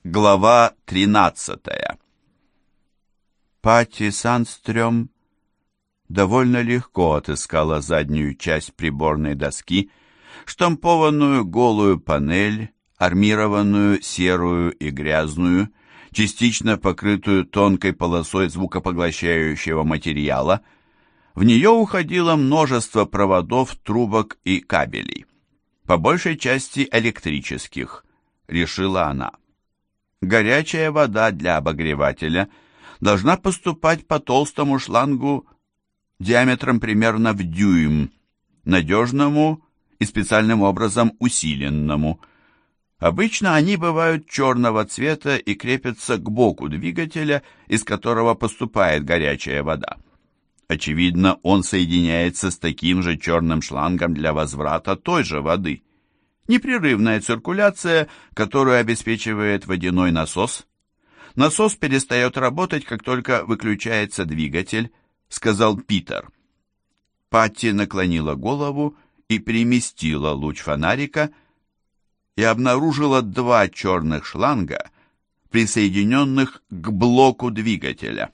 Глава 13. Патти Сандстрём довольно легко отыскала заднюю часть приборной доски, штампованную голую панель, армированную, серую и грязную, частично покрытую тонкой полосой звукопоглощающего материала. В нее уходило множество проводов, трубок и кабелей, по большей части электрических, решила она. Горячая вода для обогревателя должна поступать по толстому шлангу диаметром примерно в дюйм, надежному и специальным образом усиленному. Обычно они бывают черного цвета и крепятся к боку двигателя, из которого поступает горячая вода. Очевидно, он соединяется с таким же черным шлангом для возврата той же воды. Непрерывная циркуляция, которую обеспечивает водяной насос. Насос перестает работать, как только выключается двигатель, сказал Питер. Патти наклонила голову и переместила луч фонарика и обнаружила два черных шланга, присоединенных к блоку двигателя.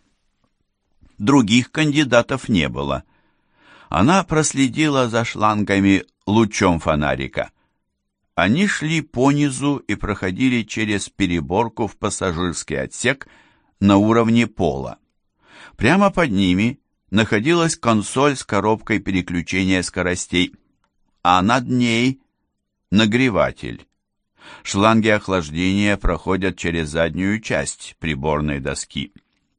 Других кандидатов не было. Она проследила за шлангами лучом фонарика. Они шли понизу и проходили через переборку в пассажирский отсек на уровне пола. Прямо под ними находилась консоль с коробкой переключения скоростей, а над ней нагреватель. Шланги охлаждения проходят через заднюю часть приборной доски.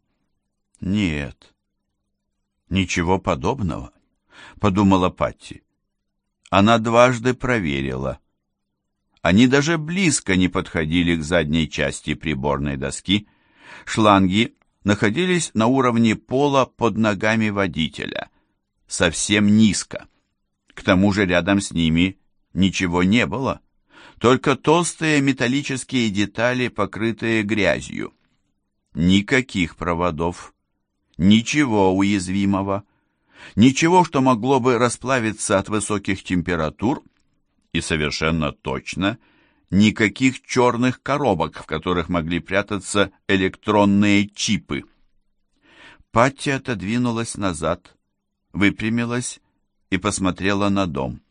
«Нет, ничего подобного», — подумала Патти. Она дважды проверила. Они даже близко не подходили к задней части приборной доски. Шланги находились на уровне пола под ногами водителя, совсем низко. К тому же рядом с ними ничего не было, только толстые металлические детали, покрытые грязью. Никаких проводов, ничего уязвимого, ничего, что могло бы расплавиться от высоких температур, и совершенно точно никаких черных коробок, в которых могли прятаться электронные чипы. Патти отодвинулась назад, выпрямилась и посмотрела на дом.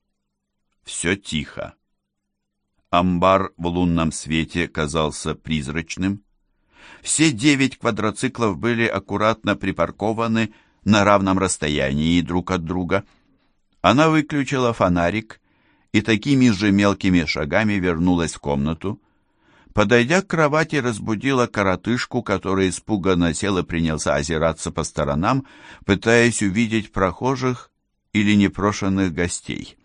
Все тихо. Амбар в лунном свете казался призрачным. Все 9 квадроциклов были аккуратно припаркованы на равном расстоянии друг от друга. Она выключила фонарик и такими же мелкими шагами вернулась в комнату. Подойдя к кровати, разбудила коротышку, который испуганно сел и принялся озираться по сторонам, пытаясь увидеть прохожих или непрошенных гостей.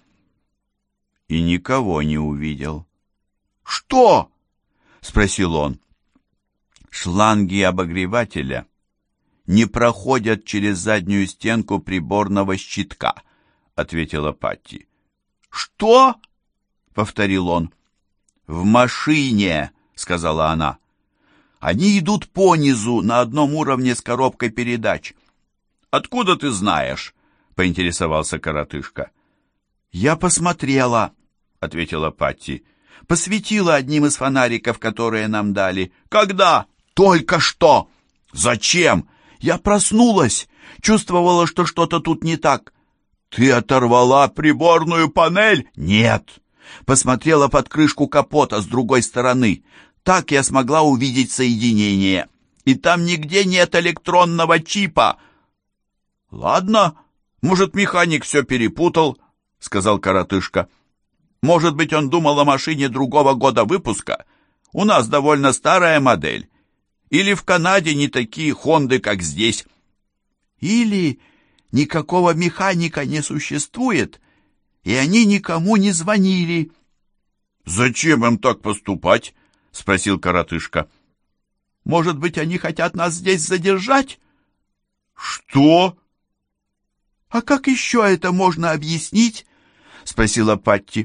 И никого не увидел. «Что?» — спросил он. «Шланги обогревателя не проходят через заднюю стенку приборного щитка», — ответила Патти. «Что?» — повторил он. «В машине», — сказала она. «Они идут понизу, на одном уровне с коробкой передач». «Откуда ты знаешь?» — поинтересовался коротышка. «Я посмотрела», — ответила Патти. «Посветила одним из фонариков, которые нам дали». «Когда?» «Только что». «Зачем?» «Я проснулась, чувствовала, что что-то тут не так». «Ты оторвала приборную панель?» «Нет». Посмотрела под крышку капота с другой стороны. Так я смогла увидеть соединение. И там нигде нет электронного чипа. «Ладно, может, механик все перепутал», — сказал коротышка. «Может быть, он думал о машине другого года выпуска. У нас довольно старая модель. Или в Канаде не такие Хонды, как здесь. Или никакого механика не существует, и они никому не звонили». «Зачем им так поступать?» — спросил коротышка. «Может быть, они хотят нас здесь задержать?» «Что?» «А как еще это можно объяснить?» — спросила Патти.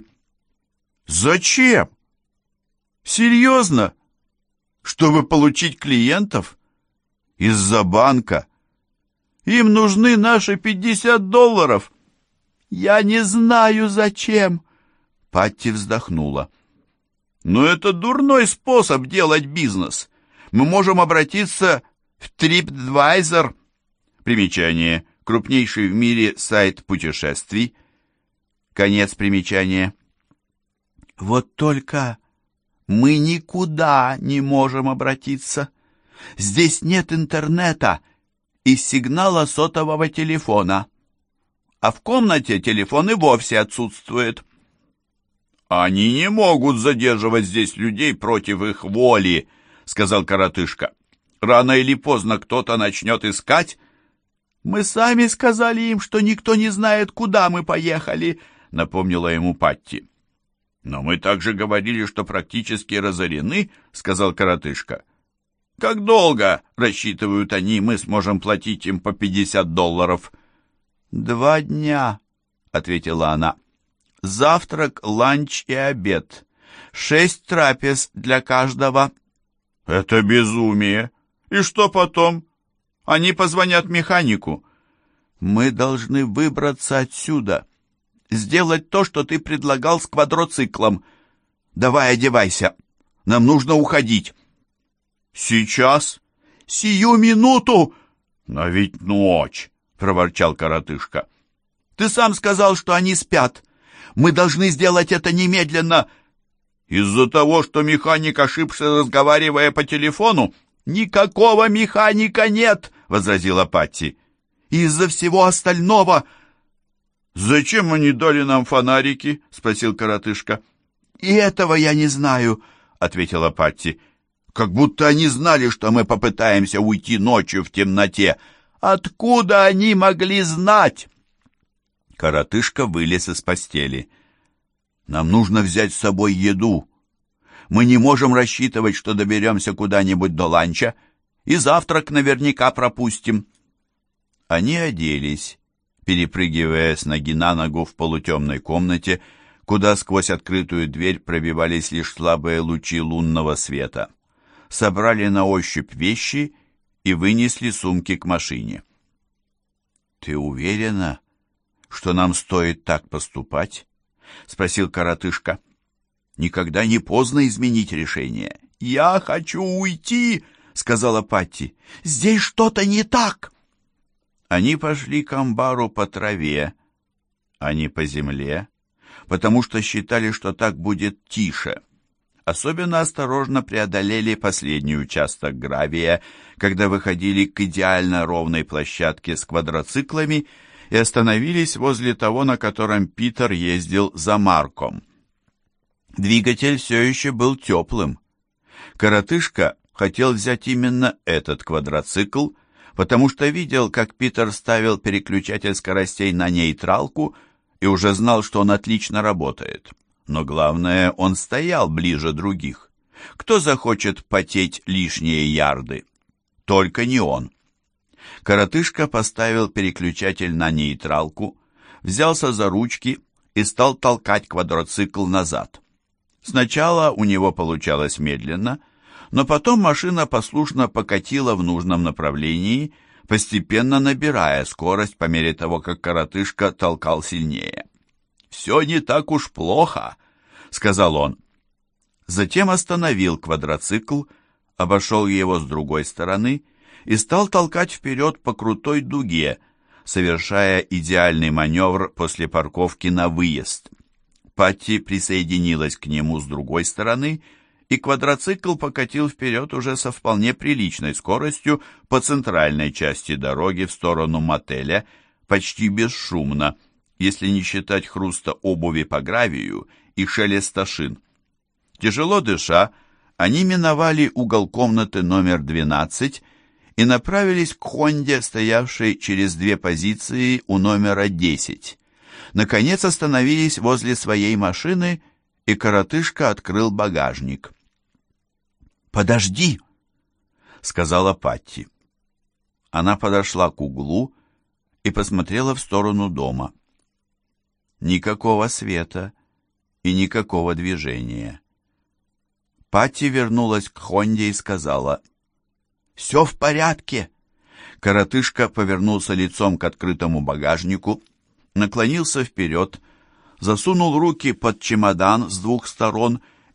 «Зачем? Серьезно? Чтобы получить клиентов? Из-за банка? Им нужны наши $50. «Я не знаю, зачем!» Патти вздохнула. Но это дурной способ делать бизнес. Мы можем обратиться в TripAdvisor. Примечание. Крупнейший в мире сайт путешествий. Конец примечания. Вот только мы никуда не можем обратиться. Здесь нет интернета и сигнала сотового телефона. А в комнате телефон и вовсе отсутствует. «Они не могут задерживать здесь людей против их воли», — сказал коротышка. «Рано или поздно кто-то начнет искать». «Мы сами сказали им, что никто не знает, куда мы поехали», — напомнила ему Патти. «Но мы также говорили, что практически разорены», — сказал коротышка. «Как долго, рассчитывают они, мы сможем платить им по $50?» «2 дня», — ответила она. «Завтрак, ланч и обед. 6 трапез для каждого». «Это безумие! И что потом? Они позвонят механику». «Мы должны выбраться отсюда. Сделать то, что ты предлагал с квадроциклом. Давай одевайся. Нам нужно уходить». «Сейчас? Сию минуту!» «Но ведь ночь!» — проворчал коротышка. «Ты сам сказал, что они спят. Мы должны сделать это немедленно». «Из-за того, что механик ошибся, разговаривая по телефону?» «Никакого механика нет!» — возразила Патти. «Из-за всего остального...» «Зачем они дали нам фонарики?» — спросил коротышка. «И этого я не знаю», — ответила Патти. «Как будто они знали, что мы попытаемся уйти ночью в темноте. Откуда они могли знать?» Коротышка вылез из постели. «Нам нужно взять с собой еду. Мы не можем рассчитывать, что доберемся куда-нибудь до ланча, и завтрак наверняка пропустим». Они оделись, перепрыгивая с ноги на ногу в полутемной комнате, куда сквозь открытую дверь пробивались лишь слабые лучи лунного света. Собрали на ощупь вещи и вынесли сумки к машине. «Ты уверена, что нам стоит так поступать?» — спросил коротышка. «Никогда не поздно изменить решение». «Я хочу уйти», — сказала Патти. «Здесь что-то не так». Они пошли к амбару по траве, а не по земле, потому что считали, что так будет тише. Особенно осторожно преодолели последний участок гравия, когда выходили к идеально ровной площадке с квадроциклами и остановились возле того, на котором Питер ездил за Марком. Двигатель все еще был теплым. Коротышка хотел взять именно этот квадроцикл, потому что видел, как Питер ставил переключатель скоростей на нейтралку и уже знал, что он отлично работает. Но главное, он стоял ближе других. Кто захочет потеть лишние ярды? Только не он. Коротышка поставил переключатель на нейтралку, взялся за ручки и стал толкать квадроцикл назад. Сначала у него получалось медленно, но потом машина послушно покатила в нужном направлении, постепенно набирая скорость по мере того, как коротышка толкал сильнее. «Все не так уж плохо», — сказал он. Затем остановил квадроцикл, обошел его с другой стороны и стал толкать вперед по крутой дуге, совершая идеальный маневр после парковки на выезд. Патти присоединилась к нему с другой стороны, и квадроцикл покатил вперед уже со вполне приличной скоростью по центральной части дороги в сторону мотеля, почти бесшумно, если не считать хруста обуви по гравию и шелеста шин. Тяжело дыша, они миновали угол комнаты номер 12 и направились к Хонде, стоявшей через 2 позиции у номера 10. Наконец остановились возле своей машины, и коротышка открыл багажник. «Подожди!» — сказала Патти. Она подошла к углу и посмотрела в сторону дома. Никакого света и никакого движения. Патти вернулась к Хонде и сказала: «Все в порядке!» Коротышка повернулся лицом к открытому багажнику, наклонился вперед, засунул руки под чемодан с 2 сторон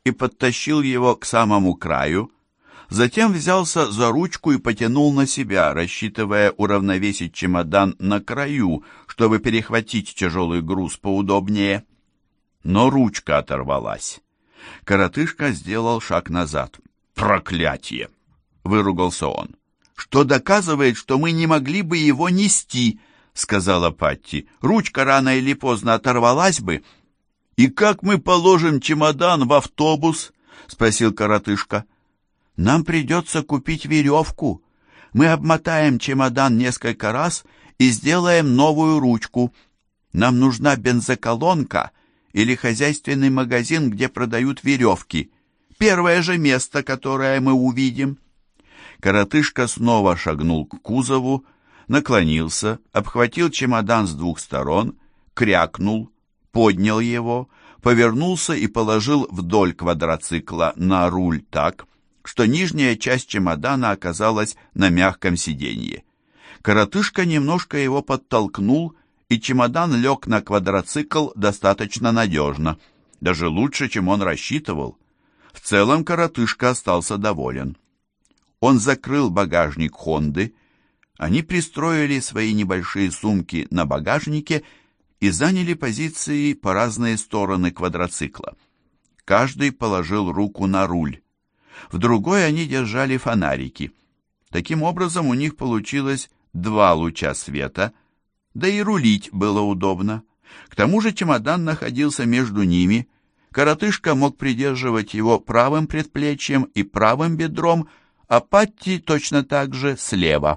и подтащил его к самому краю, затем взялся за ручку и потянул на себя, рассчитывая уравновесить чемодан на краю, чтобы перехватить тяжелый груз поудобнее. Но ручка оторвалась. Коротышка сделал шаг назад. «Проклятие!» — выругался он. «Что доказывает, что мы не могли бы его нести», — сказала Патти. «Ручка рано или поздно оторвалась бы». «И как мы положим чемодан в автобус?» — спросил коротышка. «Нам придется купить веревку. Мы обмотаем чемодан несколько раз и сделаем новую ручку. Нам нужна бензоколонка или хозяйственный магазин, где продают веревки. Первое же место, которое мы увидим». Коротышка снова шагнул к кузову, наклонился, обхватил чемодан с двух сторон, крякнул, поднял его, повернулся и положил вдоль квадроцикла на руль так, что нижняя часть чемодана оказалась на мягком сиденье. Коротышка немножко его подтолкнул, и чемодан лег на квадроцикл достаточно надежно, даже лучше, чем он рассчитывал. В целом коротышка остался доволен. Он закрыл багажник «Хонды», они пристроили свои небольшие сумки на багажнике и заняли позиции по разные стороны квадроцикла. Каждый положил руку на руль. В другой они держали фонарики. Таким образом, у них получилось 2 луча света, да и рулить было удобно. К тому же чемодан находился между ними. Коротышка мог придерживать его правым предплечьем и правым бедром, а Патти точно так же слева.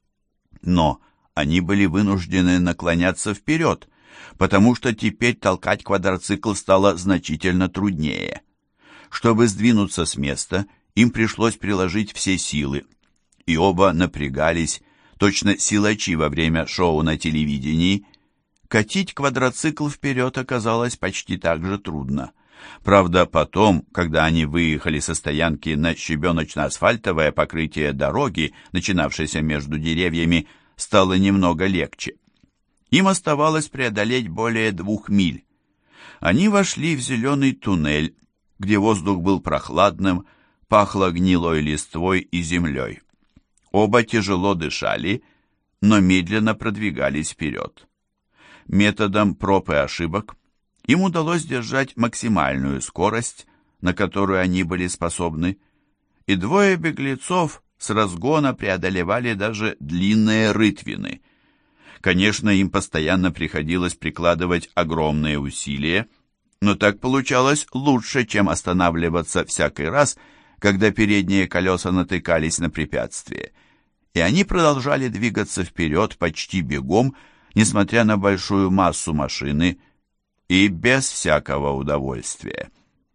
Но они были вынуждены наклоняться вперед, потому что теперь толкать квадроцикл стало значительно труднее. Чтобы сдвинуться с места, им пришлось приложить все силы, и оба напрягались, точно силачи во время шоу на телевидении. Катить квадроцикл вперед оказалось почти так же трудно. Правда, потом, когда они выехали со стоянки на щебеночно-асфальтовое покрытие дороги, начинавшейся между деревьями, стало немного легче. Им оставалось преодолеть более 2 миль. Они вошли в зеленый туннель, где воздух был прохладным, пахло гнилой листвой и землей. Оба тяжело дышали, но медленно продвигались вперед. Методом проб и ошибок им удалось держать максимальную скорость, на которую они были способны, и 2 беглецов с разгона преодолевали даже длинные рытвины. Конечно, им постоянно приходилось прикладывать огромные усилия, но так получалось лучше, чем останавливаться всякий раз, когда передние колеса натыкались на препятствие. И они продолжали двигаться вперед почти бегом, несмотря на большую массу машины, и без всякого удовольствия.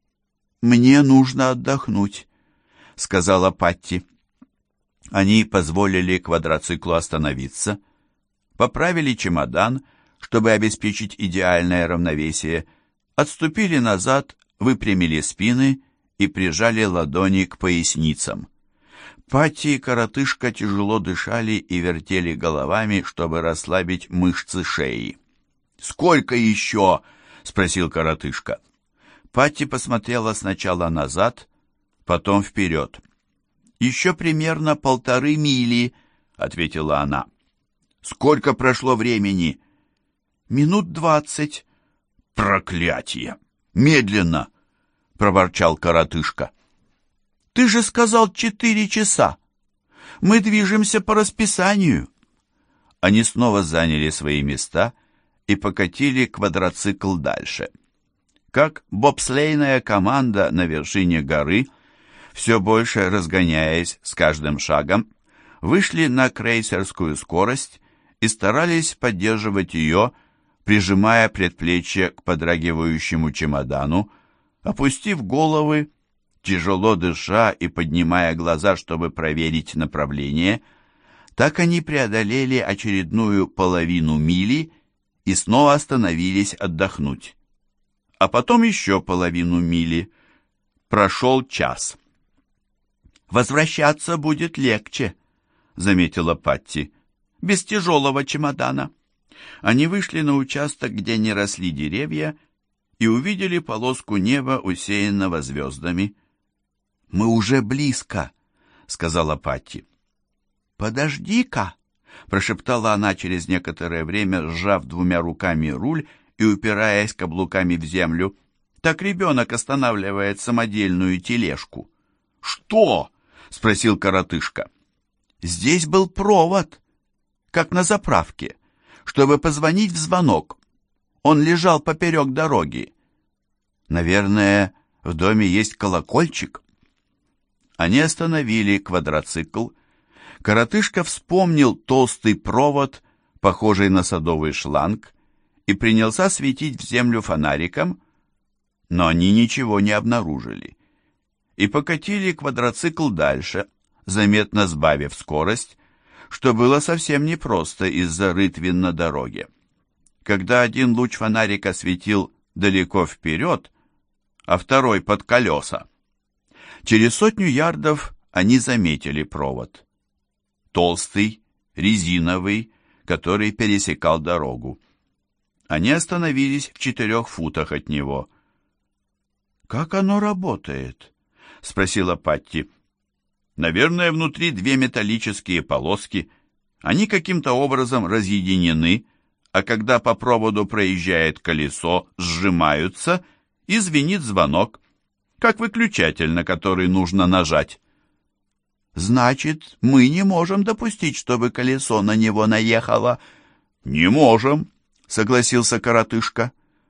«Мне нужно отдохнуть», — сказала Патти. Они позволили квадроциклу остановиться, поправили чемодан, чтобы обеспечить идеальное равновесие, отступили назад, выпрямили спины и прижали ладони к поясницам. Патти и коротышка тяжело дышали и вертели головами, чтобы расслабить мышцы шеи. «Сколько еще?» — спросил коротышка. Патти посмотрела сначала назад, потом вперед. «Еще примерно 1,5 мили», — ответила она. «Сколько прошло времени?» «Минут 20». «Проклятие! Медленно!» — проворчал коротышка. «Ты же сказал 4 часа. Мы движемся по расписанию». Они снова заняли свои места и покатили квадроцикл дальше. Как бобслейная команда на вершине горы, все больше разгоняясь с каждым шагом, вышли на крейсерскую скорость и старались поддерживать ее, прижимая предплечье к подрагивающему чемодану, опустив головы, тяжело дыша и поднимая глаза, чтобы проверить направление. Так они преодолели очередную половину мили и снова остановились отдохнуть. А потом еще половину мили. Прошел час. «Возвращаться будет легче», — заметила Патти, — «без тяжелого чемодана». Они вышли на участок, где не росли деревья, и увидели полоску неба, усеянного звездами. «Мы уже близко», — сказала Патти. «Подожди-ка», — прошептала она через некоторое время, сжав двумя руками руль и упираясь каблуками в землю. Так ребенок останавливает самодельную тележку. «Что?» — спросил коротышка. «Здесь был провод, как на заправке, чтобы позвонить в звонок. Он лежал поперек дороги. Наверное, в доме есть колокольчик». Они остановили квадроцикл. Коротышка вспомнил толстый провод, похожий на садовый шланг, и принялся светить в землю фонариком, но они ничего не обнаружили. И покатили квадроцикл дальше, заметно сбавив скорость, что было совсем непросто из-за рытвин на дороге. Когда один луч фонарика светил далеко вперед, а второй под колеса, через 100 ярдов они заметили провод. Толстый, резиновый, который пересекал дорогу. Они остановились в 4 футах от него. «Как оно работает?» — спросила Патти. «Наверное, внутри 2 металлические полоски. Они каким-то образом разъединены, а когда по проводу проезжает колесо, сжимаются, и звенит звонок, как выключатель, на который нужно нажать». «Значит, мы не можем допустить, чтобы колесо на него наехало?» «Не можем», — согласился коротышка.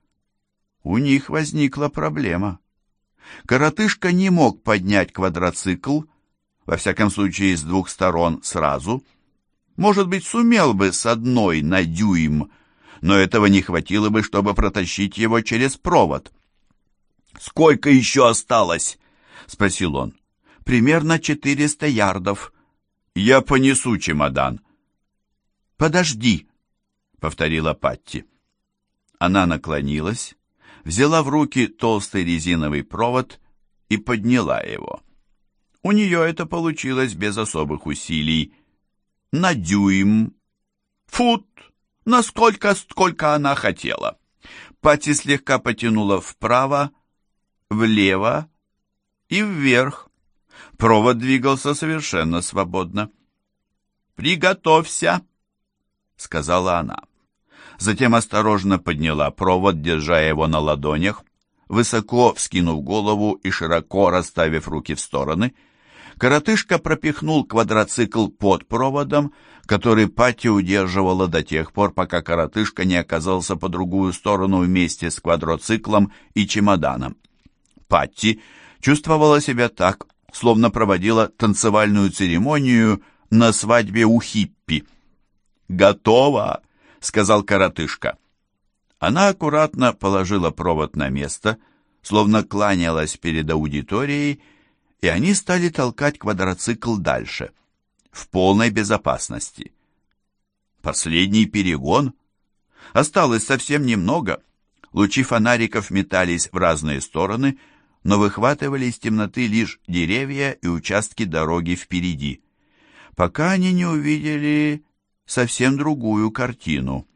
У них возникла проблема. Коротышка не мог поднять квадроцикл, во всяком случае с 2 сторон сразу. Может быть, сумел бы с одной на дюйм, но этого не хватило бы, чтобы протащить его через провод. «Сколько еще осталось?» — спросил он. «Примерно 400 ярдов. Я понесу чемодан». «Подожди», — повторила Патти. Она наклонилась, взяла в руки толстый резиновый провод и подняла его. У нее это получилось без особых усилий. На дюйм, фут, насколько, сколько она хотела. Патти слегка потянула вправо, влево и вверх. Провод двигался совершенно свободно. «Приготовься», — сказала она. Затем осторожно подняла провод, держа его на ладонях, высоко вскинув голову и широко расставив руки в стороны. Коротышка пропихнул квадроцикл под проводом, который Патти удерживала до тех пор, пока коротышка не оказался по другую сторону вместе с квадроциклом и чемоданом. Патти чувствовала себя так, словно проводила танцевальную церемонию на свадьбе у хиппи. «Готово!» — сказал коротышка. Она аккуратно положила провод на место, словно кланялась перед аудиторией, и они стали толкать квадроцикл дальше, в полной безопасности. Последний перегон. Осталось совсем немного. Лучи фонариков метались в разные стороны, но выхватывали из темноты лишь деревья и участки дороги впереди, пока они не увидели совсем другую картину.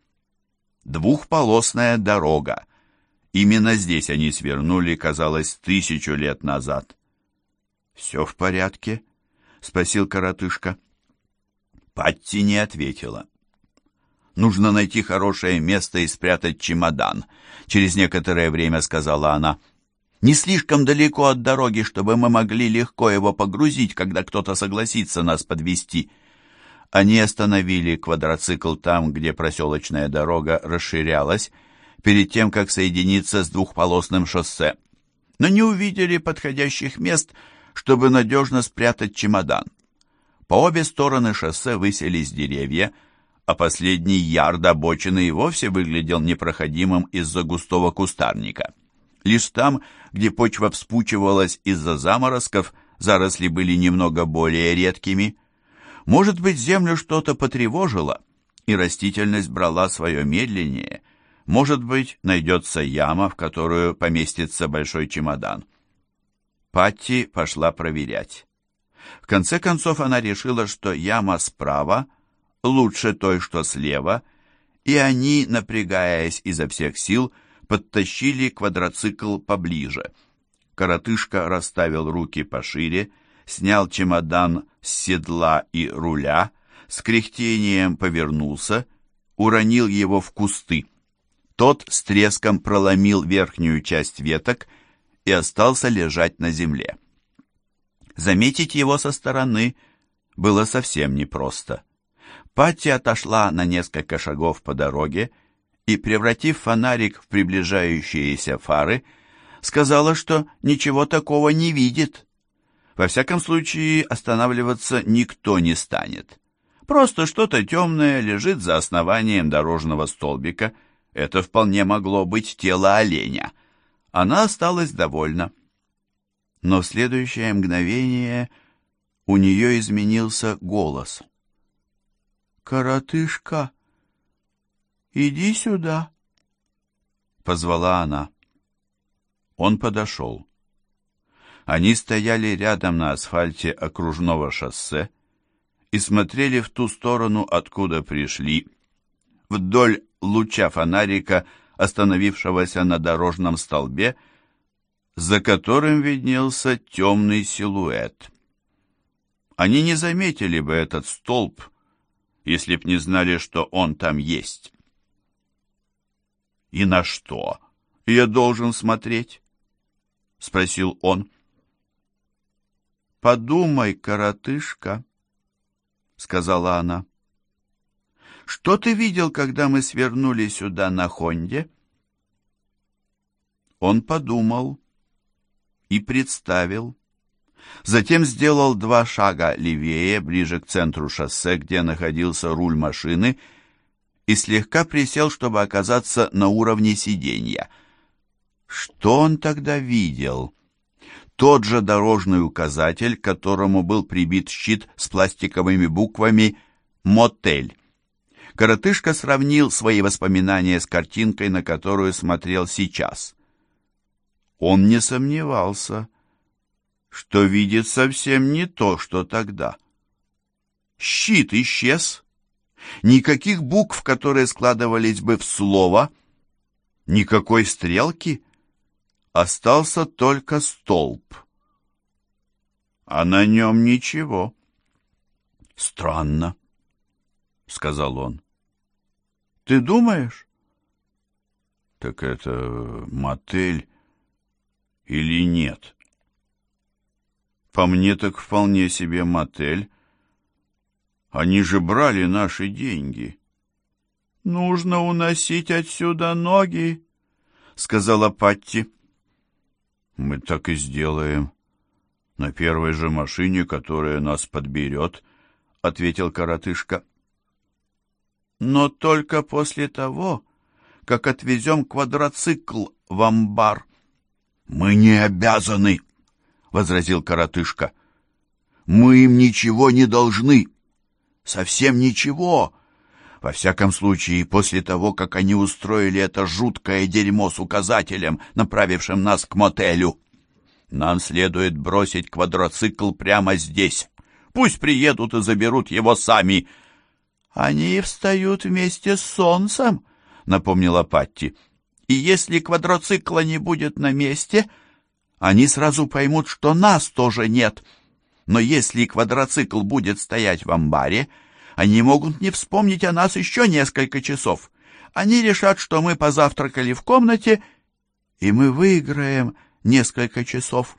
2-полосная дорога. Именно здесь они свернули, казалось, 1000 лет назад. «Все в порядке?» — спросил коротышка. Патти не ответила. «Нужно найти хорошее место и спрятать чемодан», — через некоторое время сказала она. «Не слишком далеко от дороги, чтобы мы могли легко его погрузить, когда кто-то согласится нас подвезти». Они остановили квадроцикл там, где проселочная дорога расширялась, перед тем, как соединиться с 2-полосным шоссе, но не увидели подходящих мест, чтобы надежно спрятать чемодан. По обе стороны шоссе высились деревья, а последний ярд обочины и вовсе выглядел непроходимым из-за густого кустарника. Лишь там, где почва вспучивалась из-за заморозков, заросли были немного более редкими. Может быть, землю что-то потревожило, и растительность брала свое медленнее. Может быть, найдется яма, в которую поместится большой чемодан. Патти пошла проверять. В конце концов она решила, что яма справа лучше той, что слева, и они, напрягаясь изо всех сил, подтащили квадроцикл поближе. Коротышка расставил руки пошире, снял чемодан с седла и руля, с кряхтением повернулся, уронил его в кусты. Тот с треском проломил верхнюю часть веток и остался лежать на земле. Заметить его со стороны было совсем непросто. Патти отошла на несколько шагов по дороге и, превратив фонарик в приближающиеся фары, сказала, что ничего такого не видит. Во всяком случае, останавливаться никто не станет. Просто что-то темное лежит за основанием дорожного столбика. Это вполне могло быть тело оленя. Она осталась довольна. Но в следующее мгновение у нее изменился голос. «Коротышка, иди сюда», — позвала она. Он подошел. Они стояли рядом на асфальте окружного шоссе и смотрели в ту сторону, откуда пришли, вдоль луча фонарика, остановившегося на дорожном столбе, за которым виднелся темный силуэт. Они не заметили бы этот столб, если б не знали, что он там есть. «И на что я должен смотреть?» — спросил он. «Подумай, коротышка», — сказала она. «Что ты видел, когда мы свернули сюда на Хонде?» Он подумал и представил. Затем сделал 2 шага левее, ближе к центру шоссе, где находился руль машины, и слегка присел, чтобы оказаться на уровне сиденья. Что он тогда видел? Тот же дорожный указатель, к которому был прибит щит с пластиковыми буквами «Мотель». Коротышка сравнил свои воспоминания с картинкой, на которую смотрел сейчас. Он не сомневался, что видит совсем не то, что тогда. Щит исчез. Никаких букв, которые складывались бы в слово, никакой стрелки. Остался только столб. А на нем ничего. «Странно», — сказал он. «Ты думаешь?» «Так это мотель или нет?» «По мне так вполне себе мотель. Они же брали наши деньги». «Нужно уносить отсюда ноги», — сказала Патти. «Мы так и сделаем. На первой же машине, которая нас подберет», — ответил коротышка. «Но только после того, как отвезем квадроцикл в амбар». «Мы не обязаны», — возразил коротышка. «Мы им ничего не должны. Совсем ничего. Во всяком случае, после того, как они устроили это жуткое дерьмо с указателем, направившим нас к мотелю. Нам следует бросить квадроцикл прямо здесь. Пусть приедут и заберут его сами». «Они встают вместе с солнцем», — напомнила Патти. «И если квадроцикла не будет на месте, они сразу поймут, что нас тоже нет. Но если квадроцикл будет стоять в амбаре, они могут не вспомнить о нас еще несколько часов. Они решат, что мы позавтракали в комнате, и мы выиграем несколько часов».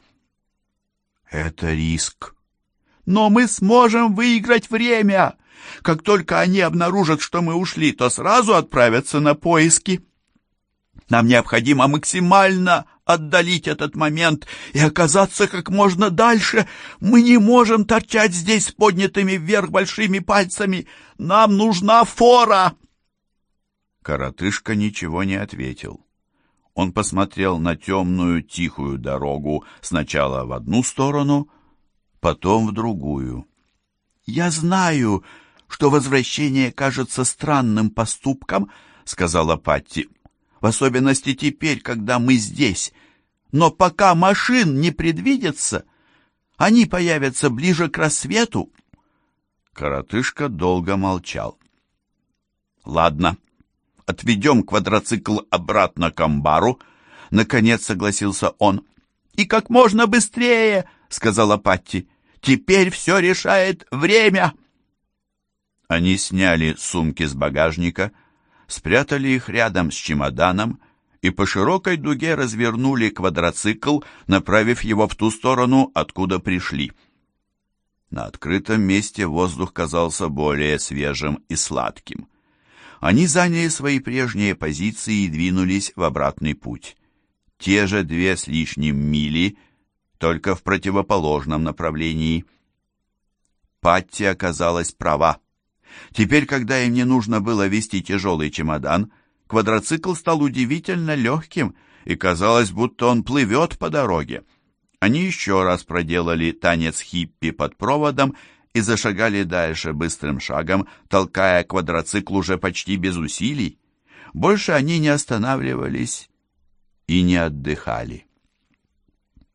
«Это риск». «Но мы сможем выиграть время. Как только они обнаружат, что мы ушли, то сразу отправятся на поиски. Нам необходимо максимально отдалить этот момент и оказаться как можно дальше. Мы не можем торчать здесь с поднятыми вверх большими пальцами. Нам нужна фора». Коротышка ничего не ответил. Он посмотрел на темную тихую дорогу сначала в одну сторону, потом в другую. «Я знаю, что возвращение кажется странным поступком», — сказала Патти, «в особенности теперь, когда мы здесь. Но пока машин не предвидится, они появятся ближе к рассвету». Коротышка долго молчал. «Ладно», — отведем квадроцикл обратно к амбару?» Наконец согласился он. «И как можно быстрее!» — сказала Патти. «Теперь все решает время!» Они сняли сумки с багажника, спрятали их рядом с чемоданом и по широкой дуге развернули квадроцикл, направив его в ту сторону, откуда пришли. На открытом месте воздух казался более свежим и сладким. Они заняли свои прежние позиции и двинулись в обратный путь. Те же 2 с лишним мили, только в противоположном направлении. Патти оказалась права. Теперь, когда им не нужно было везти тяжелый чемодан, квадроцикл стал удивительно легким, и казалось, будто он плывет по дороге. Они еще раз проделали танец хиппи под проводом и зашагали дальше быстрым шагом, толкая квадроцикл уже почти без усилий. Больше они не останавливались и не отдыхали.